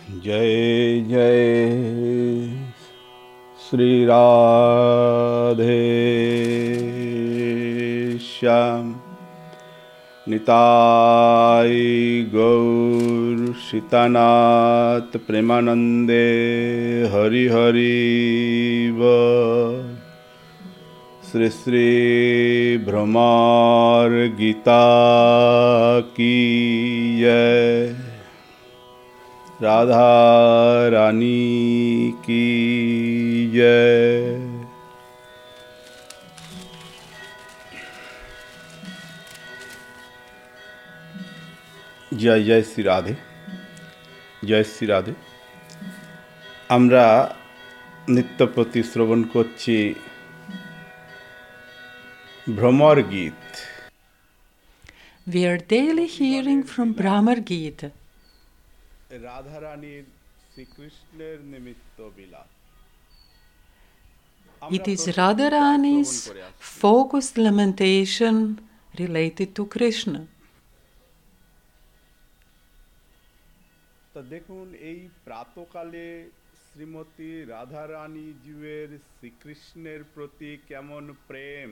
जय जय श्री राधे श्याम निताई गौर सीतानाथ प्रेमानंदे हरि हरि बोल। श्री श्री भ्रमर गीता की जय, राधा रानी की जय। जय जय श्री राधे, जय श्री राधे। আমরা নিত্যপ্রতি শ্রবণ করছি ভ্রমর গীত। We are daily hearing from Brahmar Gita. Radha রানীর শ্রীকৃষ্ণের নিমিত্ত বিলাপ। It is Radharani's focused lamentation related to Krishna. তো দেখুন এই প্রাতকালে শ্রীমতী রাধা রানী জিউয়ের শ্রীকৃষ্ণের প্রতি কেমন প্রেম।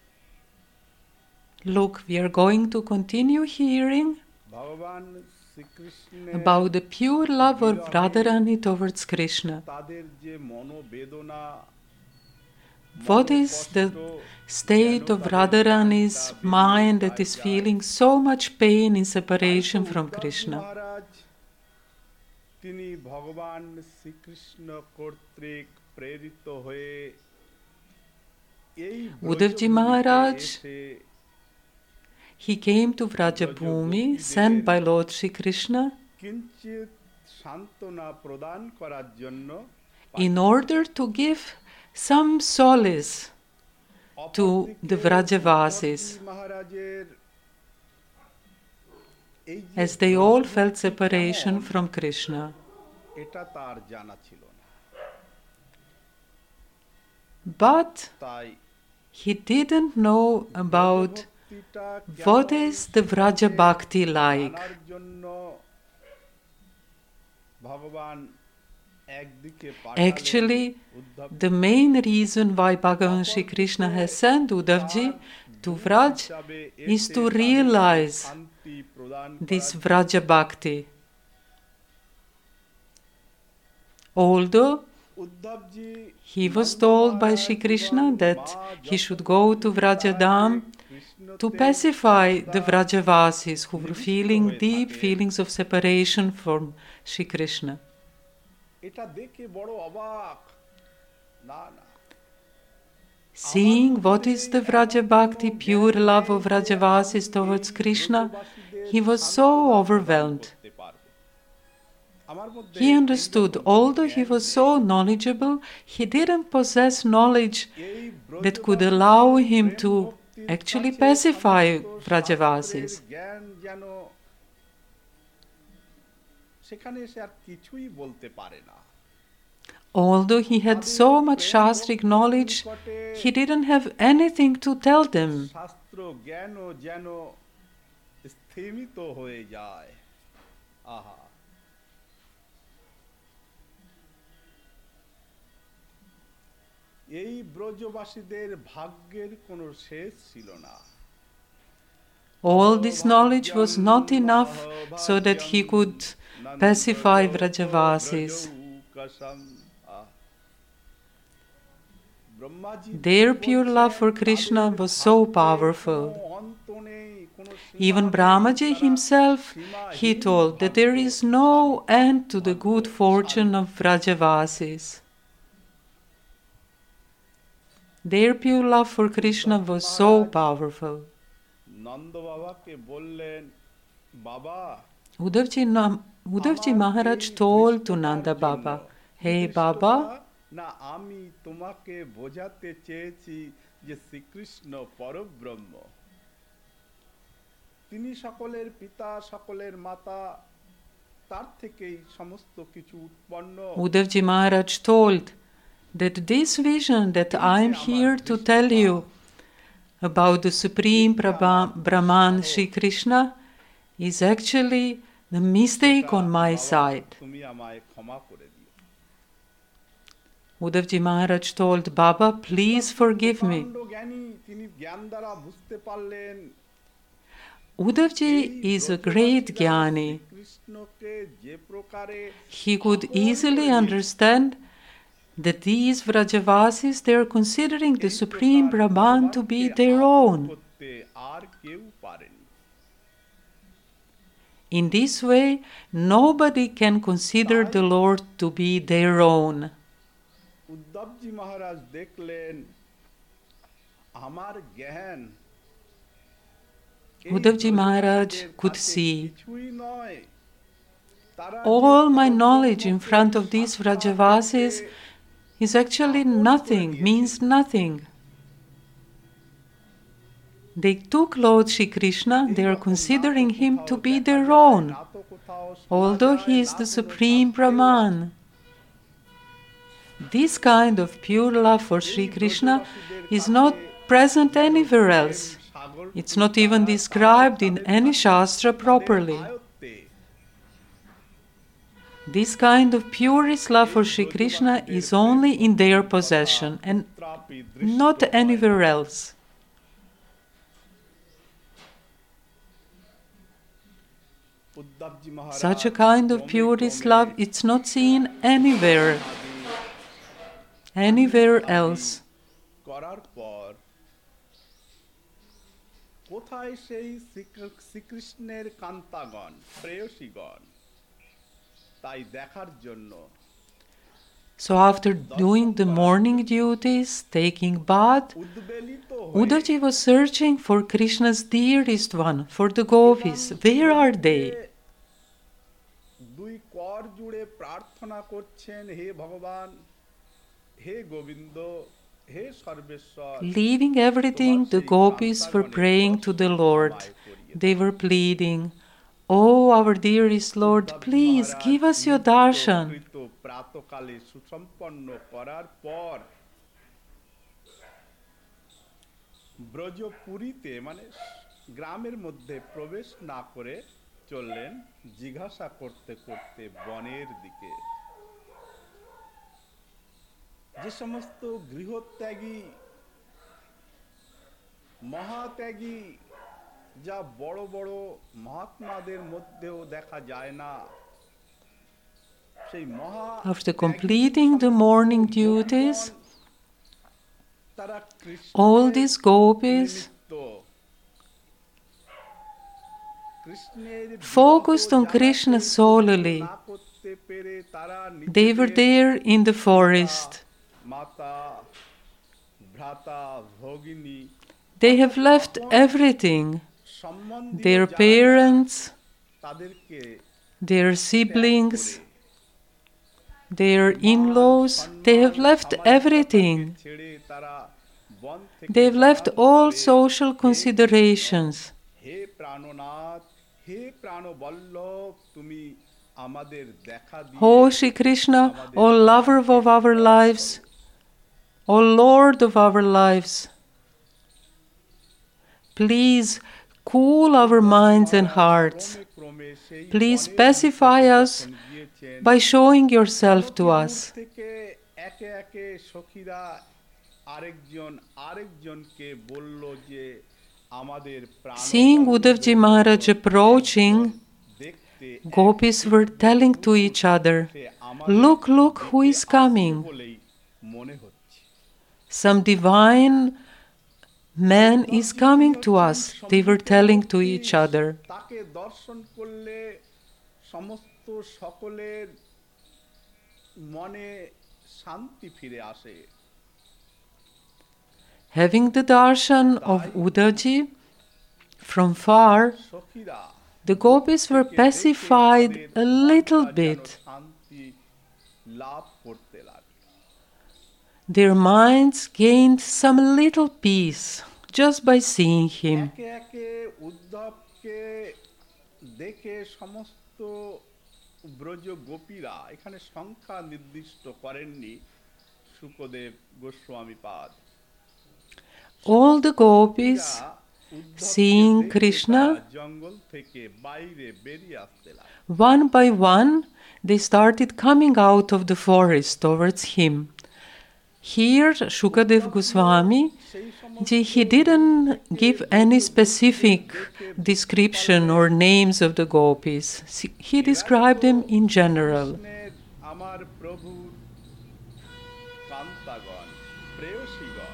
Look, we are going to continue hearing ভগবান শ্রীকৃষ্ণের about the pure love of Radharani towards Krishna. তাদের যে মনোবেদনা, What is the state of Radharani's mind that is feeling so much pain in separation from Krishna? মহারাজ তিনি ভগবান শ্রীকৃষ্ণ কর্তৃক প্রেরিত হয়ে এই Uddhavji Maharaj, he came to Vrajabhumi sent by Lord Shri Krishna কিঞ্চিত সান্ত্বনা প্রদান করার জন্য in order to give some solace to the Vrajavasis, মহারাজের as they all felt separation from Krishna. এটা তার জানা ছিল না, But তাই he didn't know about what is the Vraja Bhakti like. জানার জন্য ভগবান একদিকে Actually, the main reason why Bhagavan Shri Krishna has sent Uddhavji to Vraj is to realize this Vraja Bhakti. Although he was told by Shri Krishna that he should go to Vrajadam to pacify the Vrajavasis who were feeling deep feelings of separation from Shri Krishna. এটা দেখে বড় অবাক, না না, Seeing what is the Vraja Bhakti, pure love of Vrajavasis towards Krishna, he was so overwhelmed. He understood, although he was so knowledgeable, he didn't possess knowledge that could allow him to actually pacify Vrajavasis. জ্ঞান যেন সেখানে সে আর কিছুই বলতে পারে না। Although he had so much Shastric knowledge, he didn't have anything to tell them. শাস্ত্র জ্ঞানও যেন স্থিমিত হয়ে যায়। আহা, এই ব্রজবাসীদের ভাগ্যের কোনো শেষ ছিল না। All this knowledge was not enough so that he could pacify Vrajavasis. Their pure love for Krishna was so powerful. Even Brahmaji himself, he told that there is no end to the good fortune of Vrajavasis. Their pure love for Krishna was so powerful. Nanda বাবাকে বললেন, বাবা, Uddhavji Maharaj told to Nanda Baba, "Hey Baba, না আমি তোমাকে বোঝাতে চেয়েছি যে শ্রীকৃষ্ণ পরব্রহ্ম, তিনি সকলের পিতা, সকলের মাতা, তার থেকেই সমস্ত কিছু উৎপন্ন। Uddhavji Maharaj told that this vision that I am here to tell you about the Supreme Brahman Shri Krishna is actually the mistake এটা on my বাবা, side. তুমি আমায় ক্ষমা করে দিও। Uddhavji Maharaj told Baba, please forgive me. প্রকাণ্ড জ্ঞানী, তিনি জ্ঞান দ্বারা বুঝতে পারলেন Uddhavji is a great jnani. কৃষ্ণকে যে প্রকারে He could easily understand that these Vrajavasis, they are considering the Supreme Brahman to be their own. করতে আর কেউ পারেনি। In this way, nobody can consider the Lord to be their own. Uddhavji মহারাজ দেখলেন আমার জ্ঞান Uddhavji Maharaj could see all my knowledge in front of these Vrajavasis is actually nothing, means nothing. They took Lord Shri Krishna, they are considering him to be their own, although he is the Supreme Brahman. This kind of pure love for Shri Krishna is not present anywhere else. It's not even described in any Shastra properly. This kind of purest love for Shri Krishna is only in their possession and not anywhere else. Such a kind of purest love, it's not seen anywhere else. করার পর কোথায় সেই শ্রীকৃষ্ণের কান্তাগণ, প্রেয়সীগণ, তাই দেখার জন্য So after doing the morning duties, taking bath, Uddhavji was searching for Krishna's dearest one, for the gopis. Where are they? দুই কর জুড়ে প্রার্থনা করছেন, হে ভগবান, হে গোবিন্দ, হে Sarbeswar. Leaving everything, the gopis were praying to the Lord. They were pleading, "Oh, our dearest Lord, please give us your darshan." প্রাতকালে সুসম্পন্ন করার পর ব্রজপুরীতে মানে গ্রামের মধ্যে প্রবেশ না করে চললেন জিজ্ঞাসা করতে করতে বনের দিকে। যে সমস্ত গৃহত্যাগী মহাত্যাগী, যা বড় বড় মহাত্মাদের মধ্যেও দেখা যায় না, সেই মহা After completing the morning duties, all these gopis focused on Krishna solely. They were there in the forest. They have left everything. Their parents, their siblings, their in-laws, they have left everything. They have left all social considerations. O Shri Krishna, O lover of our lives, O Lord of our lives, please cool our minds and hearts. Please pacify us by showing yourself to us. Seeing Uddhavji Maharaj approaching, gopis were telling to each other, "Look, look, who is coming. Some divine man is coming to us," they were telling to each other. Having the darshan of Uddhavji from far, the gopis were pacified a little bit. Their minds gained some little peace just by seeing him. Braj গোপীরা, এখানে সংখ্যা নির্দিষ্ট করেননি সুকদেব গোস্বামী পাদ। All the gopis, উদ্ধবকে seeing দেখে Krishna, তারা জঙ্গল থেকে বাইরে বেরিয়ে আসতে লাগলো। one by one, they started coming out of the forest towards him. Here, Shukadev Goswami, সেই সমস্ত he didn't দেখে give any specific description or names of the gopis. He described them in general. কৃষ্ণের আমার প্রভুর কান্তাগণ প্রেয়সীগণ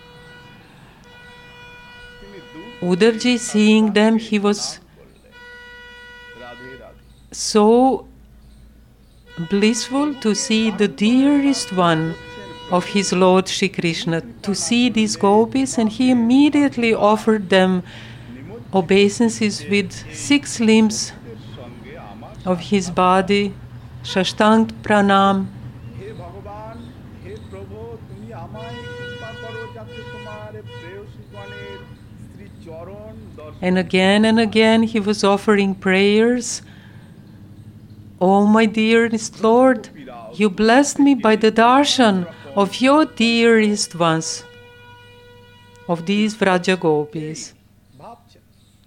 তিনি দূর থেকে Uddhavji, seeing them, he was প্রণাম করলেন। Radhe Radhe. so blissful to see the dearest one of his Lord Shri Krishna, to see these gopis, and he immediately offered them obeisances with 6 limbs সঙ্গে আমার of his body, Shashtang Pranam. হে ভগবান হে প্রভু তুমি আমায় কৃপা করো যাতে তোমার প্রেয়সীগণের শ্রী চরণ দর্শন And again he was offering prayers. Oh my dearest Lord, you blessed me by the darshan of your dearest ones, of these Vraja gopis. ভাবছেন।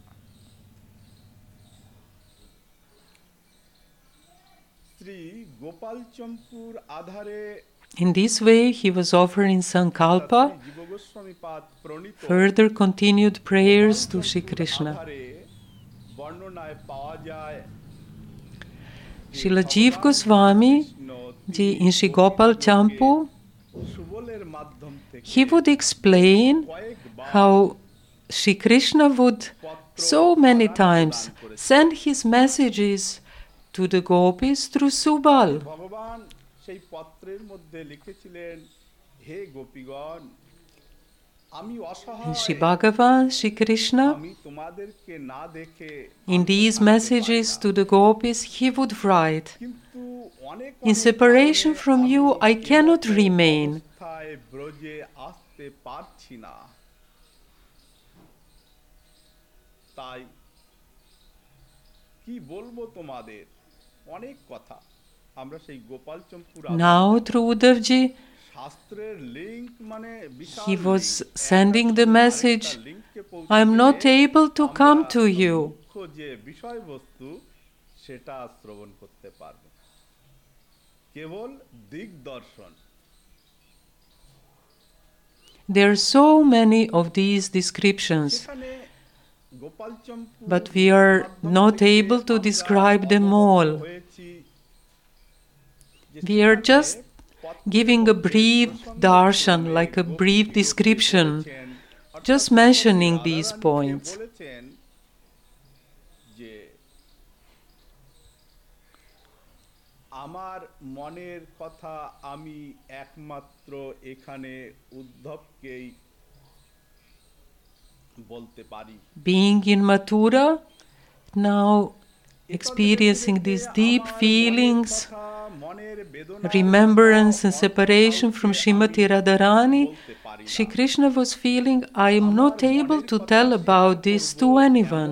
শ্রী গোপাল চম্পুর আধারে In this way, he was offering Sankalpa, জীব গোস্বামী পাদ প্রণীত further continued prayers to Shri Krishna. আধারে বর্ণনায় পাওয়া যায় Srila Jiv Goswami ji in Shri Gopal Champu, সুবলের মাধ্যম থেকে he would explain কয়েকবার how Shri Krishna would so many times send his messages to the gopis through Subal. ভগবান সেই পত্রের মধ্যে লিখেছিলেন হে গোপীগণ আমি In অসহায় Shri Bhagavan, Shri Krishna, আমি তোমাদেরকে না দেখে in these messages to the gopis, he would write, কিন্তু অনেক In separation from you, I cannot remain. অবস্থায় ব্রজে আসতে পারছি না তাই কি বলবো তোমাদের অনেক কথা আমরা সেই গোপাল চম্পুর Now, through Uddhavji, শাস্ত্রের লিংক মানে বিশাল he was link. sending the একটা message, লিংকে I am not পৌঁছে able to আমরা come to you. মুখ্য যে বিষয়বস্তু সেটা শ্রবণ করতে পারবো কেবল দিগদর্শন There are so many of these descriptions, সেখানে Gopal চম্পু but we are not able to describe them all. We are just giving a brief darshan, like a brief description, just mentioning these points. আমার মনের কথা আমি একমাত্র এখানে উদ্ধবকেই বলতে পারি Being in Mathura, now experiencing these deep feelings, remembrance and separation from Srimati Radharani, Shri Krishna was feeling, I am not able to tell about this to anyone.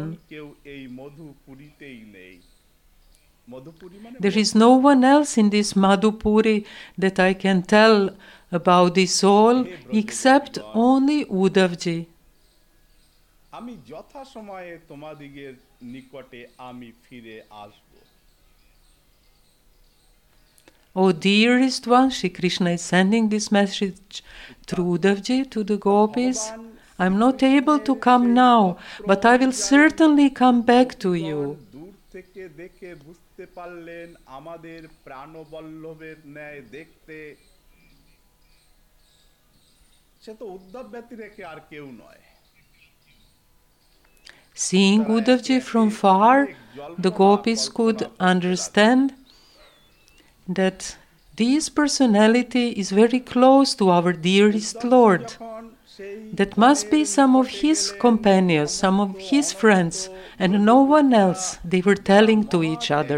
There is no one else in this Madhupuri that I can tell about this all except only Uddhavji. আমি যথা সময়ে তোমাদিগের নিকটে আমি ফিরে আসব Oh dearest one, Shri Krishna is sending this message through Uddhavji to the gopis. I am not able to come now, but I will certainly come back to you. দূর থেকে দেখে বুঝতে পারলেন আমাদের প্রাণবল্লভের ন্যায় দেখতে সে তো উদ্ধব ব্যতি রেখে আর কেউ নয় Seeing Uddhavji from far, the gopis could understand that this personality is very close to our dearest Lord. That must be some of his companions, some of his friends, and no one else, they were telling to each other.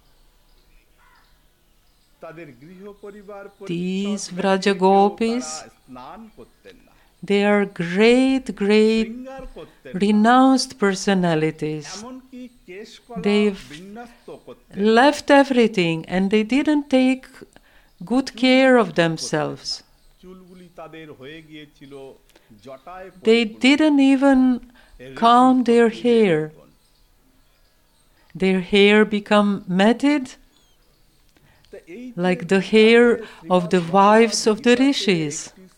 These Vraja gopis, they are great, great, renounced personalities. They've left everything and they didn't take good care of themselves. They didn't even comb their hair. Their hair become matted like the hair of the wives of the rishis.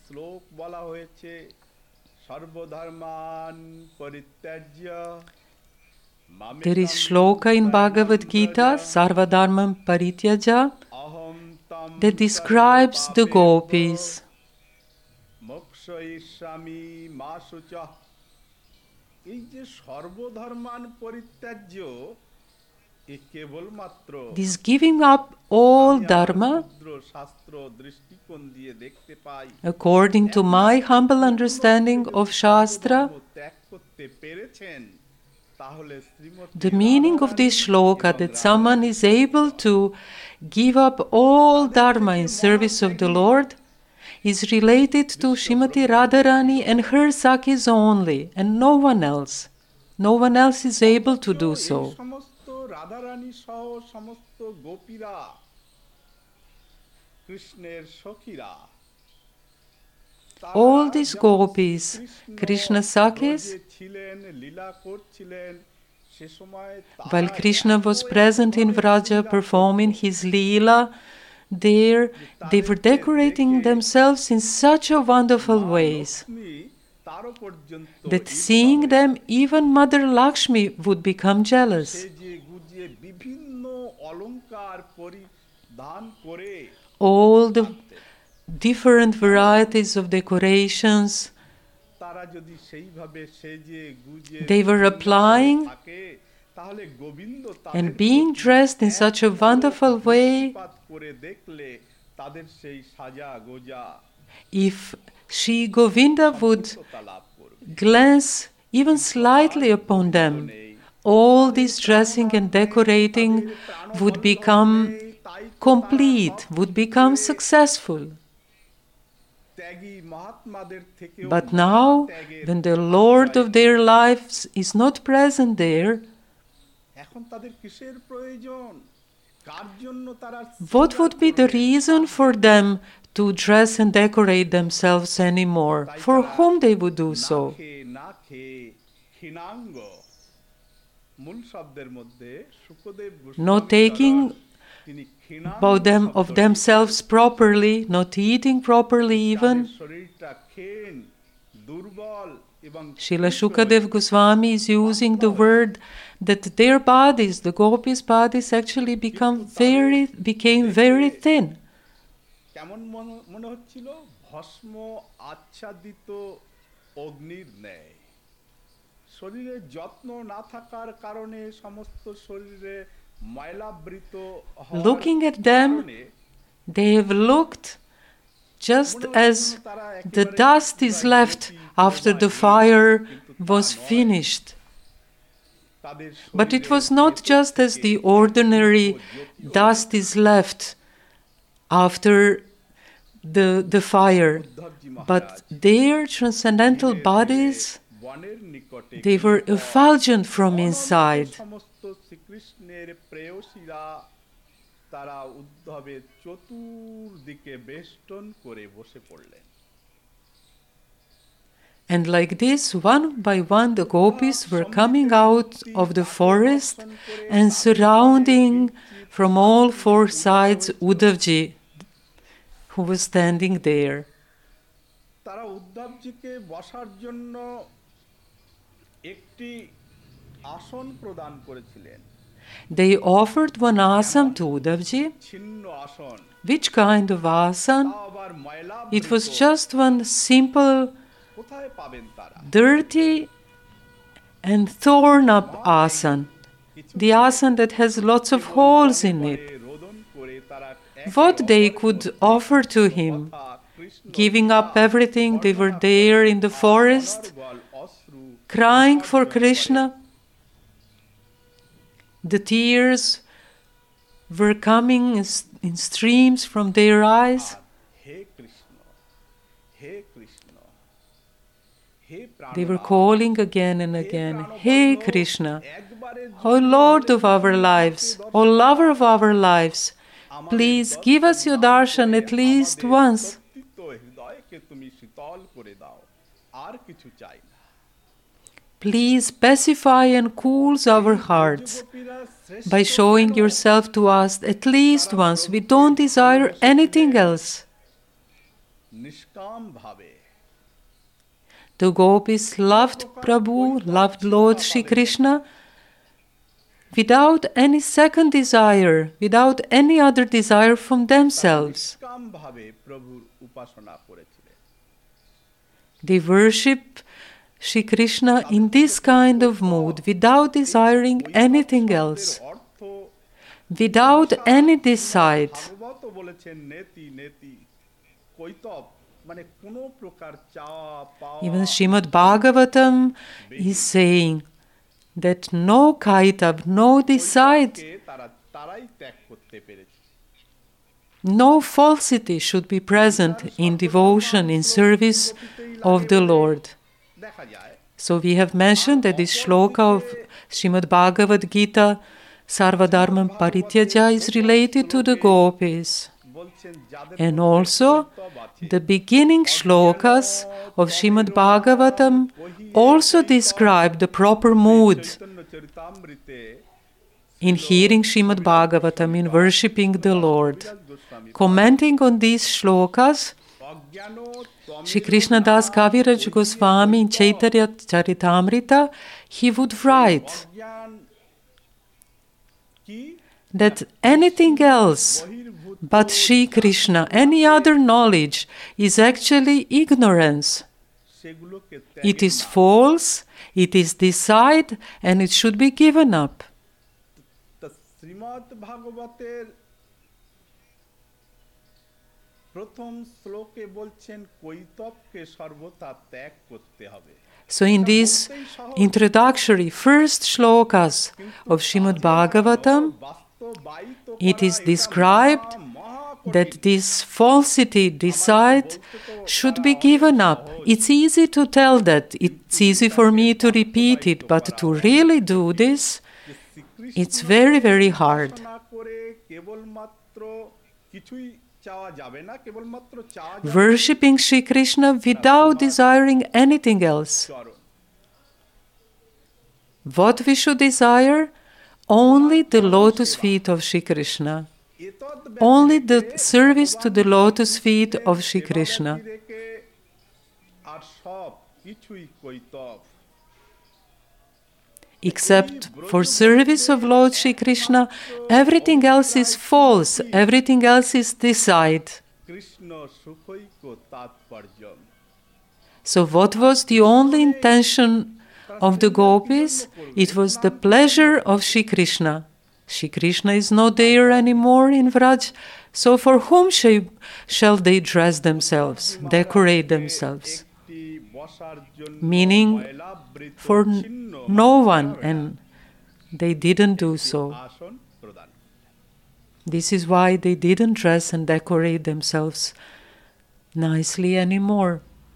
There is shloka in Bhagavad Gita, Sarvadharmam Parityaja, that describes the gopis. This giving up all dharma, according to my humble understanding of Shastra, the meaning of this shloka, that someone is able to give up all dharma in service of the Lord, is related to Srimati Radharani and her Sakhis only, and no one else. No one else is able to do so. All these gopis, Krishna Sakhis, while Krishna was present in Vraja performing his Leela, there they were decorating themselves in such a wonderful ways that seeing them, even Mother Lakshmi would become jealous. All the different varieties of decorations they were applying and being dressed in such a wonderful way. If Sri Govinda would glance even slightly upon them, all this dressing and decorating would become complete, would become successful. But now, when the Lord of their lives is not present there, what would be the reason for them to dress and decorate themselves anymore? For whom they would do so? Not taking of themselves properly, not eating properly even. Srila Shukadev Goswami is using the word that their bodies, the gopis' bodies, actually became very thin. Looking at them, they have looked just as the dust is left after the fire was finished. But it was not just as the ordinary dust is left after the fire, but their transcendental bodies, they were effulgent from inside. And like this, one by one, the gopis were coming out of the forest and surrounding from all four sides Uddhavji, who was standing there. They offered one asam to Uddhavji. Which kind of asam? It was just one simple, dirty and torn up asan. The asan that has lots of holes in it. What they could offer to him, giving up everything, they were there in the forest, crying for Krishna. The tears were coming in streams from their eyes. They were calling again and again, Hey Krishna, O Lord of our lives, O lover of our lives, please give us your darshan at least once. please pacify and cool our hearts by showing yourself to us at least once. We don't desire anything else. The gopis loved Prabhu, loved Lord Shri Krishna without any second desire, without any other desire from themselves. They worship Shri Krishna in this kind of mood, without desiring anything else, without any decide. Even Srimad Bhagavatam is saying that no kaitab, no decide, no falsity should be present in devotion, in service of the Lord. So we have mentioned that this shloka of Srimad Bhagavad Gita, Sarvadharmam Parityaja, is related to the gopis. And also, the beginning shlokas of Srimad Bhagavatam also describe the proper mood in hearing Srimad Bhagavatam, in worshipping the Lord. Commenting on these shlokas, Shri Krishna Das Kaviraj Goswami in Chaitanya Charitamrita, he would write that anything else but Shri Krishna, any other knowledge, is actually ignorance. It is false, it is decide, and it should be given up. So in these introductory first shlokas of Srimad Bhagavatam, it is described that this falsity, decide, should be given up. It's easy to tell that, it's easy for me to repeat it, but to really do this, it's very, very hard. Worshipping Shri Krishna without desiring anything else. What we should desire? Only the lotus feet of Shri Krishna. Only the service to the lotus feet of Shri Krishna. Except for service of Lord Shri Krishna, everything else is false, everything else is decide. So what was the only intention of the gopis? It was the pleasure of Shri Krishna. Shri Krishna is not there anymore in Vraj, so for whom shall they dress themselves, decorate themselves? Meaning for no one, and they didn't do so. This is why they didn't dress and decorate themselves nicely anymore.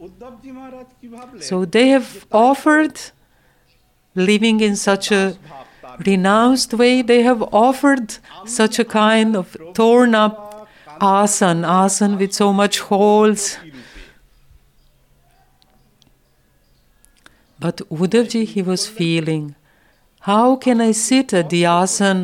So they have offered, living in such a renounced way, they have offered such a kind of torn up asan with so much holes. But Uddhavji, he was feeling, how can I sit at the asan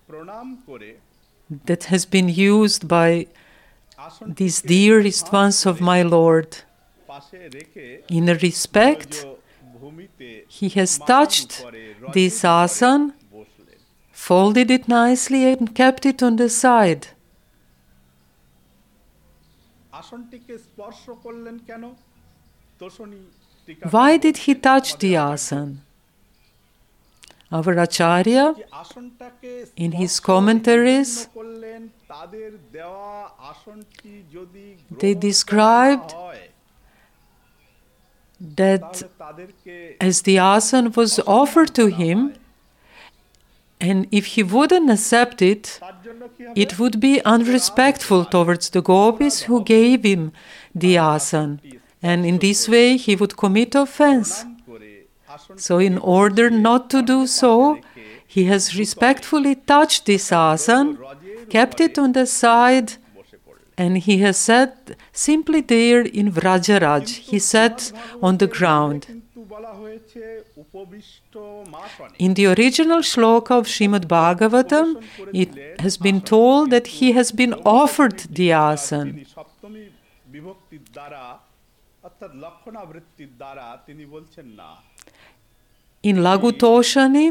that has been used by these dearest ones of my Lord? In respect, he has touched this asan, folded it nicely and kept it on the side. Why did he touch the asan? Our Acharya, in his commentaries, they described that as the asan was offered to him, and if he wouldn't accept it, it would be unrespectful towards the gopis who gave him the asan, and in this way he would commit offense. So in order not to do so, he has respectfully touched this asan, kept it on the side, and he has sat simply there in Vrajaraj. He sat on the ground. In the original shloka of Srimad Bhagavatam, it has been told that he has been offered the asana. In Laghu Toshani,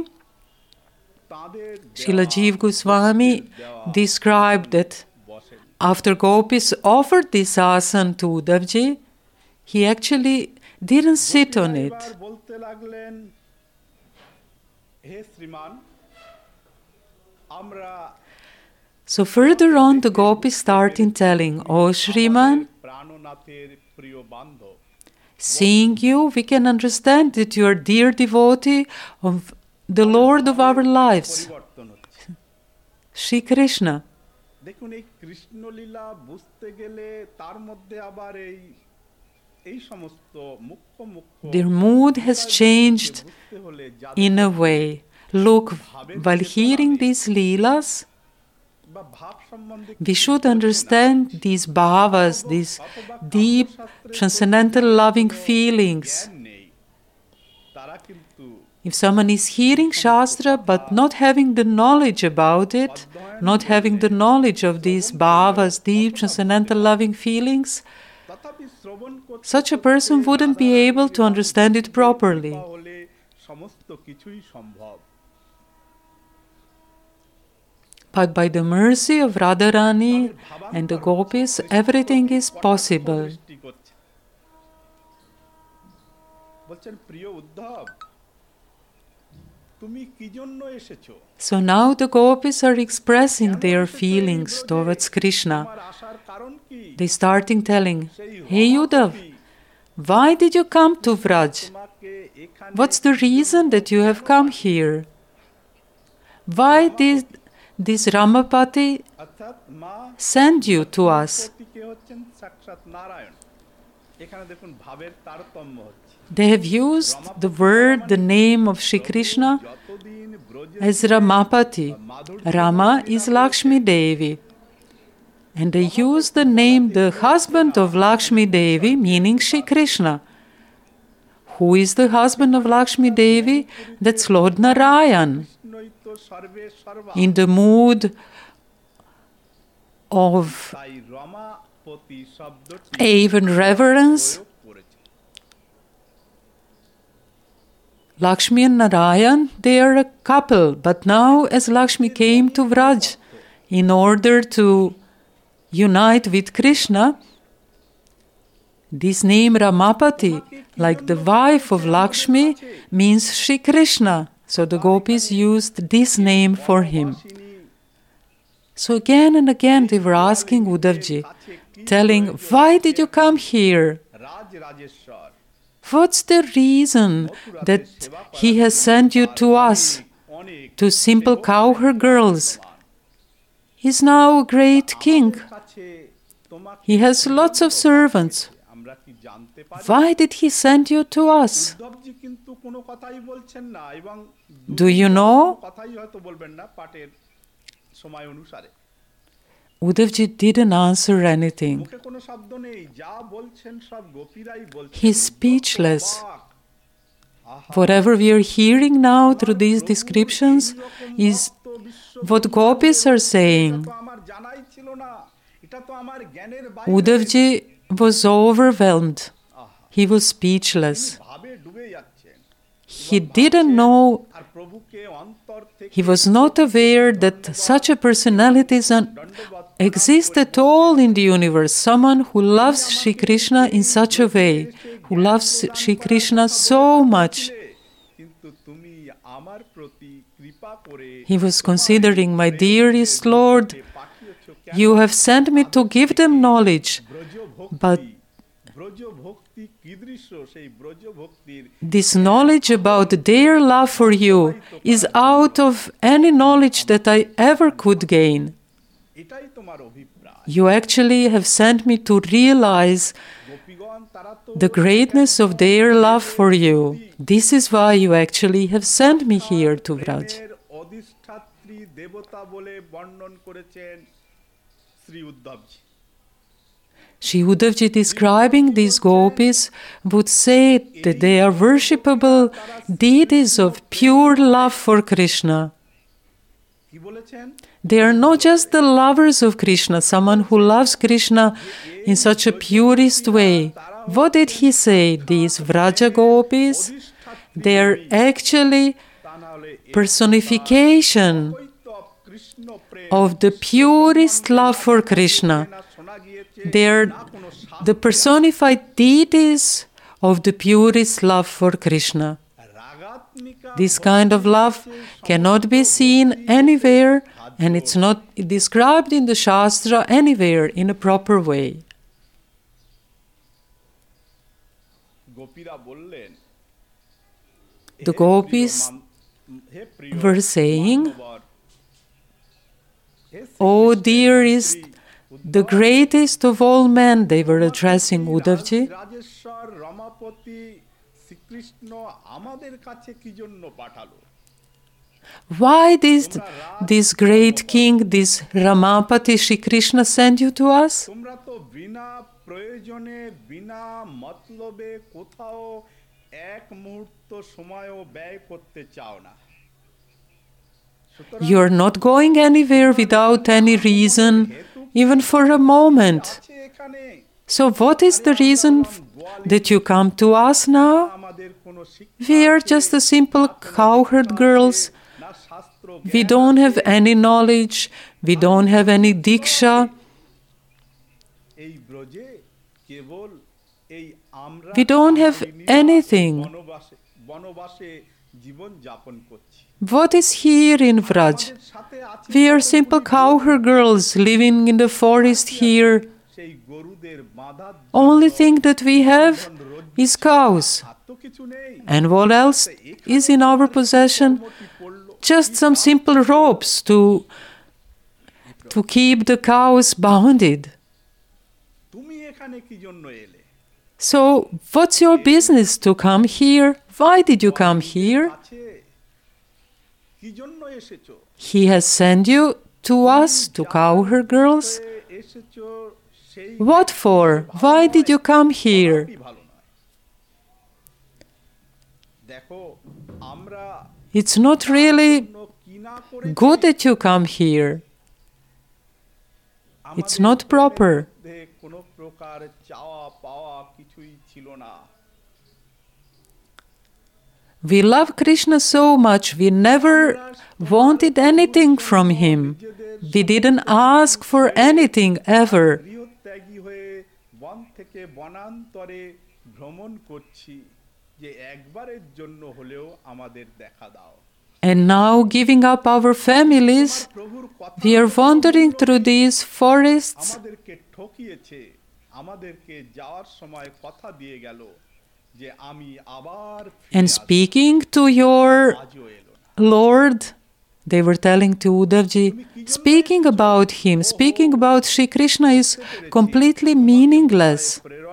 Srila Jiva Goswami described that after Gopis offered this asana to Uddhavji, he actually didn't sit on it. So further on, the Gopis started telling, "Oh Shriman, seeing you, we can understand that you are dear devotee of the Lord of our lives, Shri Krishna." Their mood has changed in a way. Look, while hearing these leelas, we should understand these bhavas, these deep, transcendental loving feelings. If someone is hearing Shastra but not having the knowledge about it, not having the knowledge of these bhavas, deep, transcendental loving feelings, such a person wouldn't be able to understand it properly. But by the mercy of Radharani and the Gopis, everything is possible. So now the Gopis are expressing their feelings towards Krishna. They starting telling, "Hey Uddhav, why did you come to Vraj? What's the reason that you have come here? Why did this Ramapati send you to us?" They have used the word, the name of Shri Krishna as Ramapati. Rama is Lakshmi Devi. And they use the name, the husband of Lakshmi Devi, meaning Shri Krishna. Who is the husband of Lakshmi Devi? That's Lord Narayan. In the mood of even reverence, Lakshmi and Narayan, they are a couple. But now, as Lakshmi came to Vraj in order to unite with Krishna, this name Ramapati, like the wife of Lakshmi, means Shri Krishna. So the Gopis used this name for him. So again and again they were asking Uddhavji, telling, "Why did you come here? What's the reason that he has sent you to us, to simple cowherd girls? He's now a great king. He has lots of servants. Why did he send you to us? Do you know?" Uddhavji didn't answer anything. He's speechless. Whatever we are hearing now through these descriptions is what Gopis are saying. Uddhavji was overwhelmed. He was speechless. He didn't know, he was not aware that such a personality exists at all in the universe. Someone who loves Shri Krishna in such a way, who loves Shri Krishna so much. He was considering, "My dearest Lord, you have sent me to give them knowledge, but this knowledge about their love for you is out of any knowledge that I ever could gain. You actually have sent me to realize the greatness of their love for you. This is why you actually have sent me here to Vraj." Shri Uddhavji, describing these gopis, would say that they are worshipable deities of pure love for Krishna. কি বলেছেন? They are not just the lovers of Krishna, someone who loves Krishna in such a purist way. What did he say? These Vraja gopis, they are actually personification of the purest love for Krishna. They are the personified deities of the purest love for Krishna. This kind of love cannot be seen anywhere, and it's not described in the Shastra anywhere in a proper way. The gopis were saying, "Oh dearest, the greatest of all men," they were addressing Uddhavji. Rajeshwar Ramapati Shrikrishna আমাদের কাছে কি জন্য পাঠালো? Why this great king, this Ramapati Shri Krishna sent you to us? তোমরা তো বিনা প্রয়োজনে বিনা মতলবে কোথাও এক মুহূর্ত সময়ও ব্যয় করতে চাও না। You are not going anywhere without any reason, even for a moment. So what is the reason that you come to us now? We are just a simple cowherd girls. We don't have any knowledge. We don't have any diksha. We don't have anything. What is here in Vraj? We are simple cowherd girls living in the forest here. Only thing that we have is cows. And what else is in our possession? Just some simple ropes to keep the cows bounded. So, what's your business to come here? Why did you come here? He has sent you to us, to cowherd girls. What for? Why did you come here? It's not really good that you come here. It's not proper. We love Krishna so much, we never wanted anything from him. We didn't ask for anything ever. And now, giving up our families, we are wandering through these forests. And speaking to your Lord, they were telling to Uddhavji, speaking about him, speaking about Shri Krishna is completely meaningless.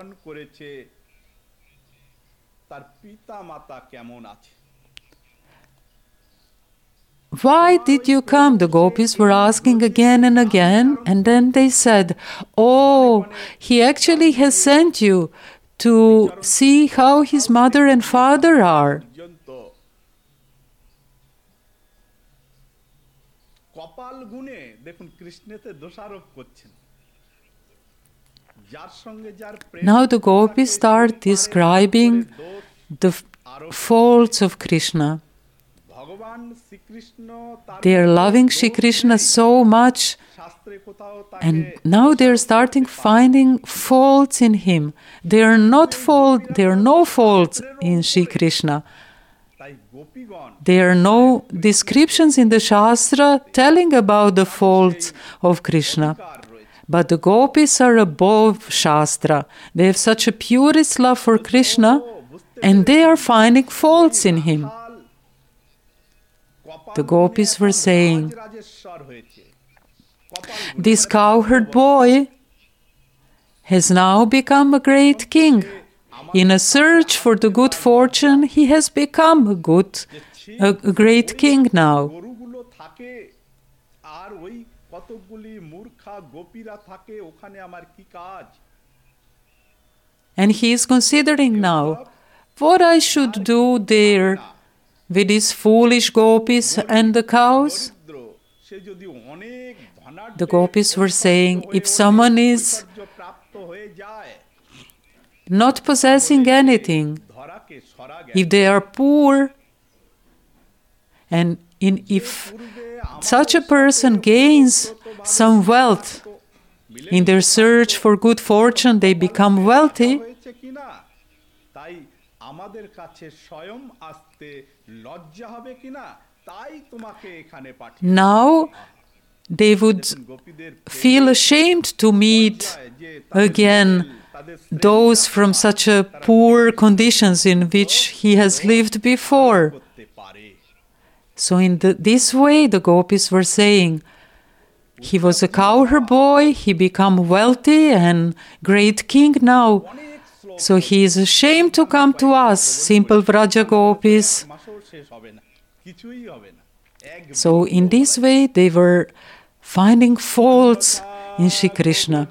Why did you come? The gopis were asking again and again, and then they said, "Oh, he actually has sent you to see how his mother and father are." Now the gopis start describing the faults of Krishna. They are loving Shri Krishna so much, and now they are starting finding faults in him. There are no faults in Shri Krishna. There are no descriptions in the Shastra telling about the faults of Krishna. But the gopis are above Shastra. They have such a purest love for Krishna, and they are finding faults in him. The gopis were saying, "This cowherd boy has now become a great king. In a search for the good fortune, he has become a great king now." And he is considering now what I should do there with these foolish gopis and the cows. The gopis were saying, if someone is not possessing anything, if they are poor, and if such a person gains some wealth, in their search for good fortune, they become wealthy, now they would feel ashamed to meet again those from such a poor conditions in which he has lived before. So in this way, the gopis were saying, he was a cowherd boy, he become wealthy and great king now. So he is ashamed to come to us, simple Vraja gopis. So in this way, they were finding faults in Shri Krishna.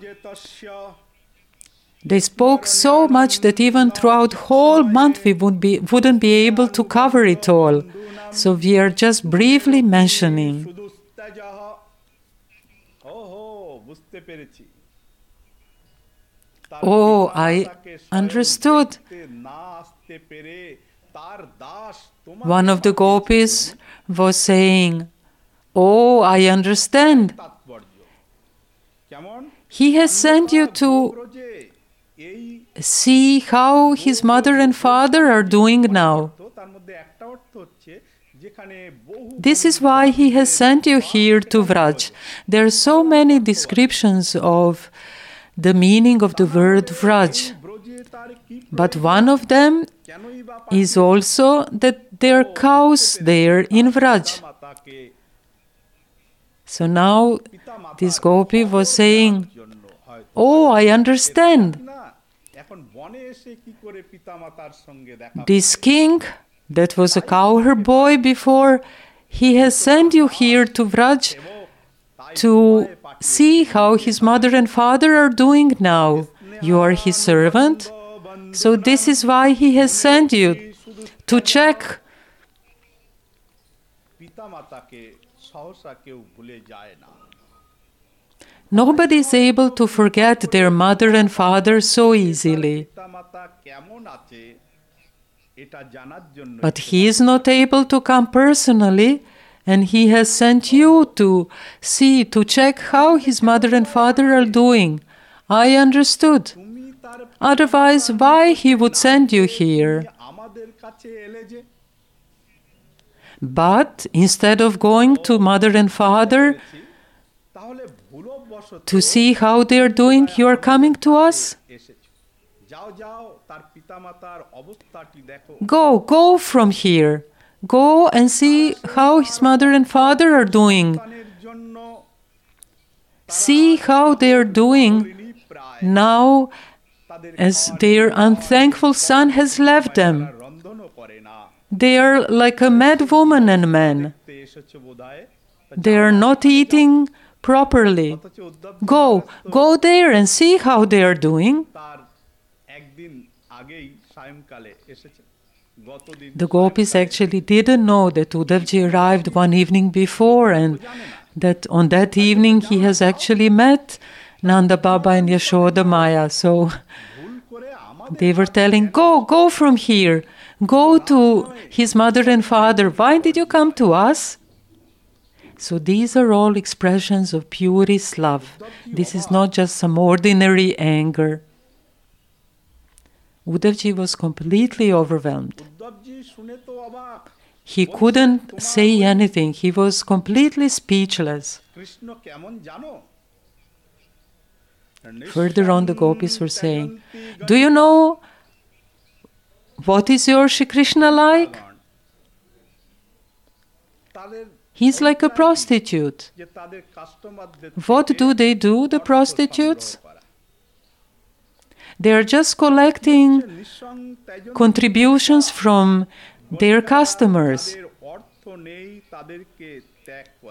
They spoke so much that even throughout whole month we wouldn't be able to cover it all. So we are just briefly mentioning. Oh, I understood. One of the gopis was saying, oh, I understand. He has sent you to see how his mother and father are doing now. This is why he has sent you here to Vraj. There are so many descriptions of the meaning of the word Vraj. But one of them is also that there are cows there in Vraj. So now this gopi was saying, oh, I understand. This king that was a cowherd boy before, he has sent you here to Vraj to see how his mother and father are doing now. You are his servant. So this is why he has sent you to check. Nobody is able to forget their mother and father so easily. But he is not able to come personally, and he has sent you to see, to check how his mother and father are doing. I understood. Otherwise, why he would send you here? But instead of going to mother and father to see how they are doing, you are coming to us? Go from here. Go and see how his mother and father are doing. See how they are doing now as their unthankful son has left them. They are like a mad woman and man. They are not eating properly. Go there and see how they are doing. The gopis actually didn't know that Uddhavji arrived one evening before, and that on that evening he has actually met Nanda Baba and Yashoda Maya. So they were telling, go from here. Go to his mother and father. Why did you come to us? So these are all expressions of purest love. This is not just some ordinary anger. Uddhavji was completely overwhelmed. He couldn't say anything. He was completely speechless. Further on, the gopis were saying, do you know what is your Shri Krishna like? He's like a prostitute. What do, the prostitutes? They are just collecting contributions from their customers.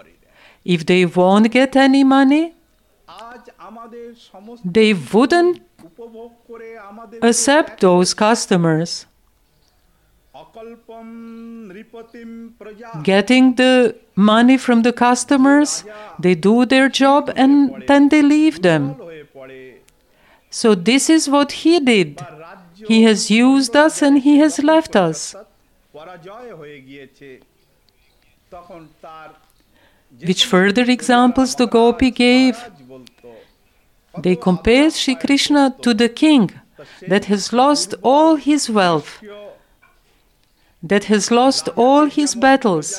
If they won't get any money, they wouldn't উপভোগ করে আমাদের accept those customers, অকল্পম নৃপতিম প্রজা getting the money from the customers. They do their job and then they leave them. হয়ে পড়ে So this is what he did. বা রাজ্য He has used us and he has left us. পরাজয় হয়ে গিয়েছে তখন তার Which further examples the Gopi gave? They compared Sri Krishna to the king that has lost all his wealth, that has lost all his battles.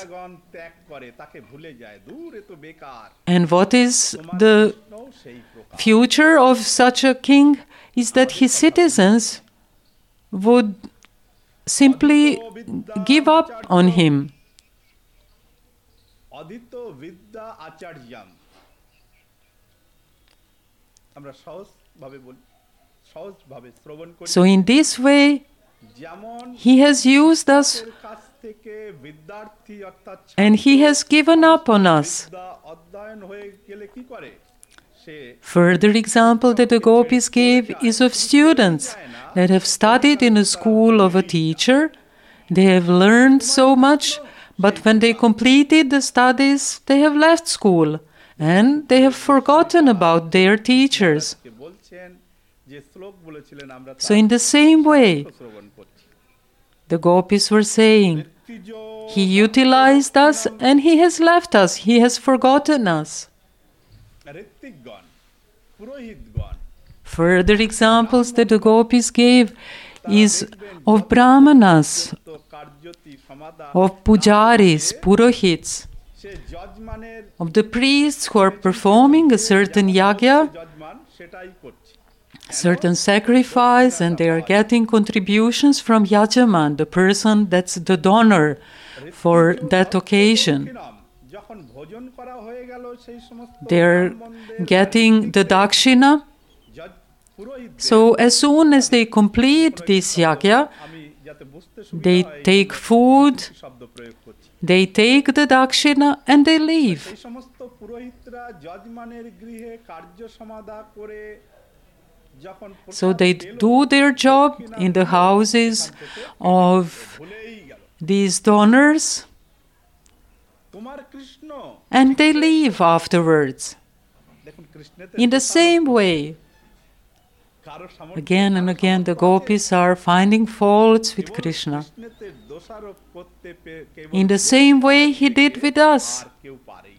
And what is the future of such a king is that his citizens would simply give up on him. অদিত বিদ্যা আচার্যম আমরা সহজভাবে বলি সহজভাবে শ্রবণ করি So in this way, যেমন he has used us কাছ থেকে বিদ্যার্থী অর্থাৎ and he has given up on us. অধ্যয়ন হয়ে গেলে কি করে সে Further example that the Gopis gave is of students that have studied in a school of a teacher. They have learned so much, but when they completed the studies, they have left school and they have forgotten about their teachers. বলছেন যে শ্লোক বলেছিলেন আমরা So in the same way, শ্রবণ করছি the Gopis were saying, he utilized us and he has left us, he has forgotten us. ঋত্বিকগণ পুরোহিতগণ Further examples that the Gopis gave is of Brahmanas, কার্যতি সমাদা of pujaris, purohits, say যজমানের of the priests who are performing a certain yagya, যজমান সেটাই করছে certain sacrifice, and they are getting contributions from Yajaman, the person that's the donor for that occasion. যখন ভোজন করা হয়ে গেল সেই সমস্ত They're getting the dakshina. পুরোহিত So as soon as they complete this yagya, আমি যাতে বুঝতে they take food, শব্দ প্রয়োগ করছি they take the dakshina, and they leave. এই সমস্ত পুরোহিতরা যজমানের গৃহে কার্য সমাধা করে যখন So they do their job in the houses of ভুলেই গেল these donors, তোমার Krishna and they leave afterwards. দেখুন কৃষ্ণেতে In the same way, কারো সামর্থ্য again and again, the gopis are finding faults with Krishna. কৃষ্ণেতে দোষারোপ করতে কেবল In the same way he did with us. আর কেউ পারেই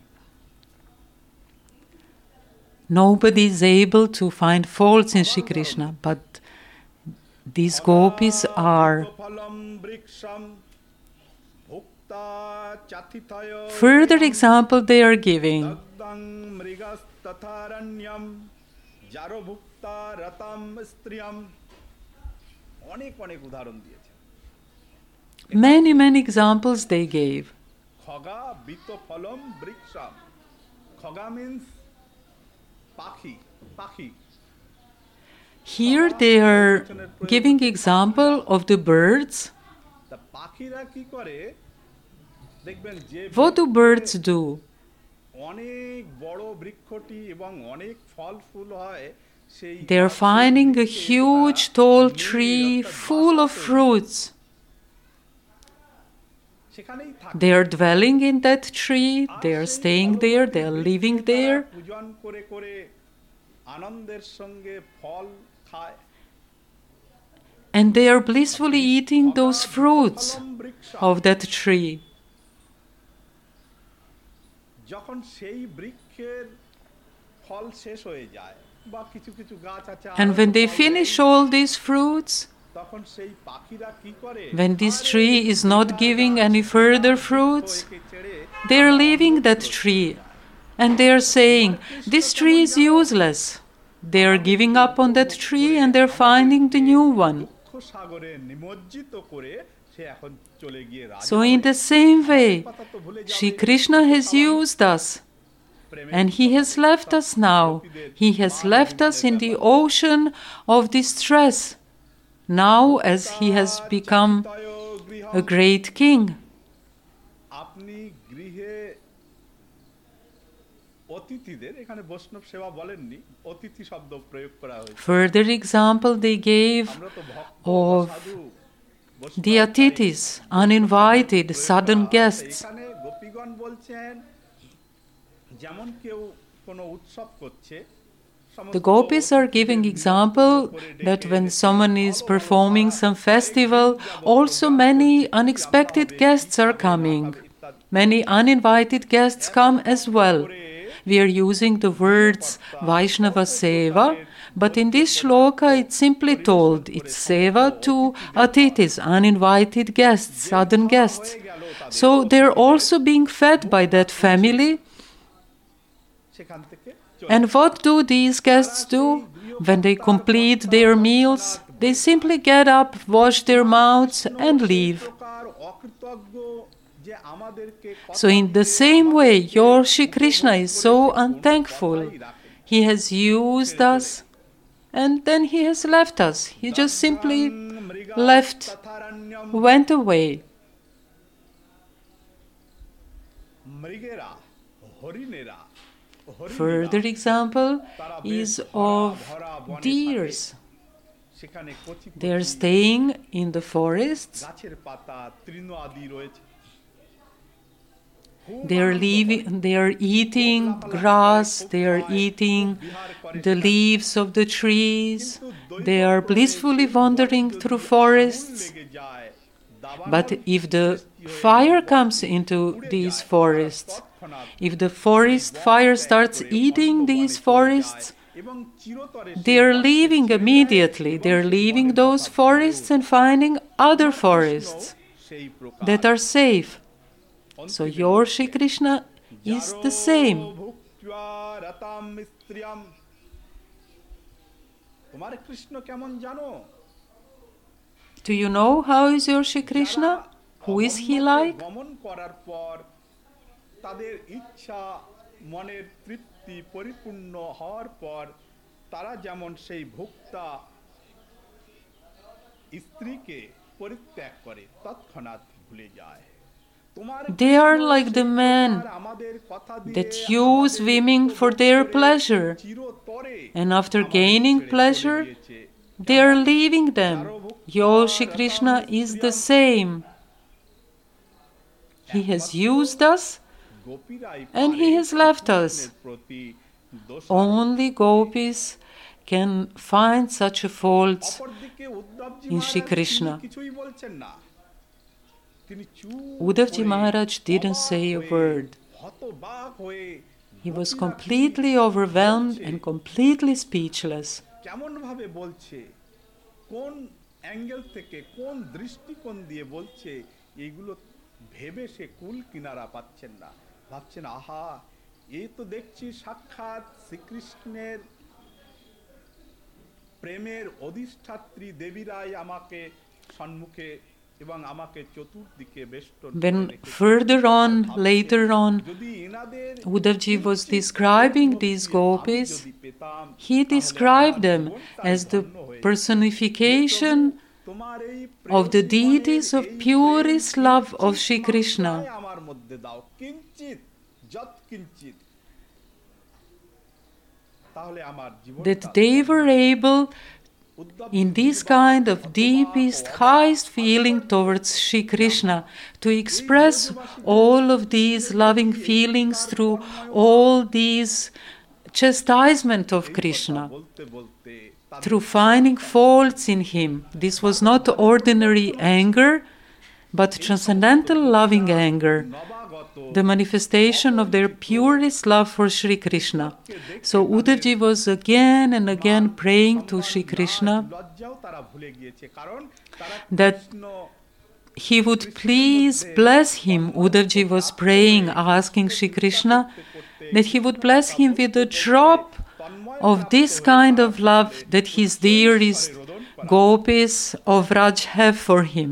Nobody is able to find faults in Sri Krishna, but these gopis are. ফলম বৃক্ষম ভুক্তা চাথিতয় Further example they are giving. দগ্ধং মৃগস্তথারণ্যম যারো ভুক্তা রতম স্ত্রিয়ম অনেক অনেক উদাহরণ দিয়েছে Many examples they gave. খগা বিত ফলম বৃক্ষম খগা means পাখি পাখি Here they are giving example of the birds. তা পাখিরা কি করে দেখবেন যে What do birds do? অনেক বড় বৃক্ষটি এবং অনেক ফল ফুল হয় সেই They are finding a huge tall tree full of fruits. সেখানেই থাকে They are dwelling in that tree, they are staying there, they are living there, পূজন করে করে আনন্দের সঙ্গে ফল খায় and they are blissfully eating those fruits of that tree. যখন সেই বৃক্ষের ফল শেষ হয়ে যায় বা কিছু কিছু গাছ আছে And when they finish all these fruits, তখন সেই পাখিরা কি করে when this tree is not giving any further fruits, they are leaving that tree and they are saying, this tree is useless. They are giving up on that tree and they are finding the new one. সাগরে নিমজ্জিত করে সে এখন চলে গিয়ে So in the same way, Shri Krishna has used us and he has left us now. He has left us in the ocean of distress. Now as he has become a great king. আপনি গৃহে অতিথিদের এখানে বৈষ্ণব সেবা বলেননি, অতিথি শব্দ প্রয়োগ করা হয়েছে। Further example they gave আমরা তো ভক্ত of সাধু the atitis, uninvited, sudden guests. এখানে গোপীগণ বলছেন যেমন কেউ কোনো উৎসব করছে, The gopis are giving example that when someone is performing some festival, also many unexpected guests are coming. Many uninvited guests come as well. We are using the words Vaishnava Seva, but in this shloka it's simply told it's Seva to atitis, uninvited guests, sudden guests. So they're also being fed by that family. And what do these guests do? When they complete their meals, they simply get up, wash their mouths, and leave. So in the same way, your Shri Krishna is so unthankful. He has used us, and then he has left us. He just simply went away. Further example is of deers. They are staying in the forests. They are eating grass, they are eating the leaves of the trees, they are blissfully wandering through forests. But if the fire comes into these forests, if the forest fire starts eating these forests, they are leaving immediately. They are leaving those forests and finding other forests that are safe. So your Shri Krishna is the same. Do you know how is your Shri Krishna? Who is he like? তাদের ইচ্ছা মনের তৃপ্তি পরিপূর্ণ হওয়ার পর তারা যেমন সেই ভোক্তা স্ত্রীকে পরিত্যাগ করে তৎক্ষণাৎ ভুলে যায়। They are like the men that use women for their pleasure, and after gaining pleasure, they are leaving them. Your Shri Krishna is the same. He has used us, and he has left us. Only gopis can find such a fault in Shri Krishna. Uddhavji Maharaj didn't say a word. He was completely overwhelmed and completely speechless. ভেবে সে কুল কিনারা পাচ্ছেন না, ভাবছেন আহা এই তো দেখছি সাক্ষাৎ শ্রীকৃষ্ণের প্রেমের অধিষ্ঠাত্রী দেবীরাই আমাকে সম্মুখে এবং আমাকে চতুর্দিকে বেষ্টন। When later on, Uddhavji was describing these gopis, he described them as the personification of the deities of purest love of Shri Krishna. That they were able, in this kind of deepest, highest feeling towards Shri Krishna, to express all of these loving feelings through all these chastisement of Krishna, through finding faults in him. This was not ordinary anger, but transcendental loving anger, the manifestation of their purest love for Shri Krishna. So Uddhavji was again and again praying to Shri Krishna that he would please bless him. Uddhavji was praying, asking Shri Krishna that he would bless him with a drop of this kind of love that his dearest gopis of Vraj have for him.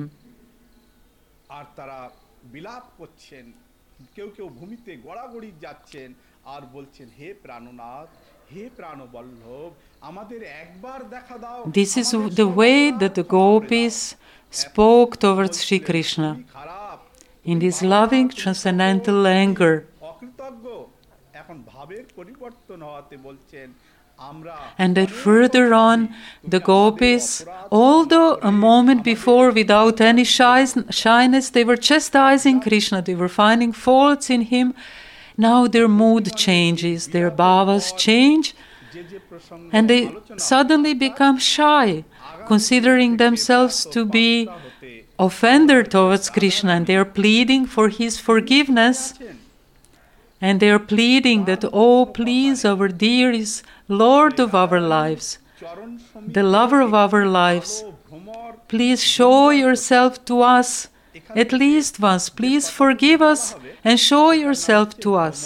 This is the way that the gopis spoke towards Shri Krishna, in this loving transcendental anger. এখন ভাবের পরিবর্তন হওয়াতে বলছেন And that further on, the gopis, although a moment before, without any shyness, they were chastising Krishna, they were finding faults in him, now their mood changes, their bhavas change, and they suddenly become shy, considering themselves to be offender towards Krishna, and they are pleading for his forgiveness. And they are pleading that, oh, please, our dearest Lord of our lives, the lover of our lives, please show yourself to us at least once. Please forgive us and show yourself to us.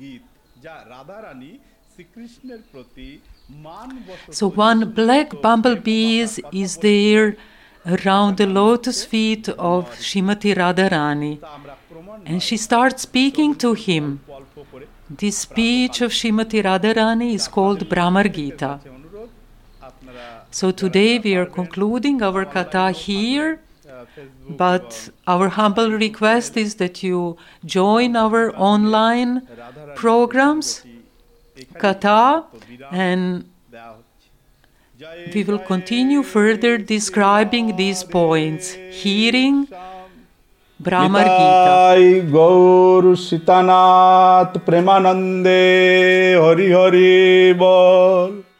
So one black bumblebee is there around the lotus feet of Srimati Radharani. And she starts speaking to him. This speech of Srimati Radharani is called Brahmar Gita. So today we are concluding our katha here, but our humble request is that you join our online programs, katha, and we will continue further describing these points, hearing Brahmar Gita. Gaur Sitanath Premanande Hari Hari Bol.